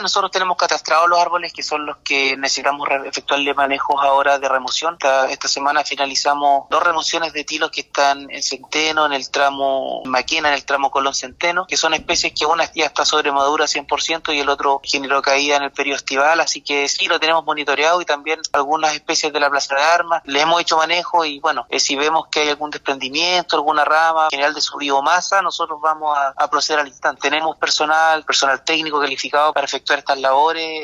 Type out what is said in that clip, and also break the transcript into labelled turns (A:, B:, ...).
A: Nosotros tenemos catastrados los árboles que son los que necesitamos efectuarle manejos ahora de remoción. Esta semana finalizamos 2 remociones de tilos que están en Centeno, en el tramo Maquena, en el tramo Colón-Centeno, que son especies que una ya está sobre madura 100% y el otro generó caída en el periodo estival, así que sí lo tenemos monitoreado y también algunas especies de la Plaza de Armas. Les hemos hecho manejo y bueno, si vemos que hay algún desprendimiento, alguna rama general de su biomasa, nosotros vamos a proceder al instante. Tenemos personal técnico calificado para efectuar estas labores.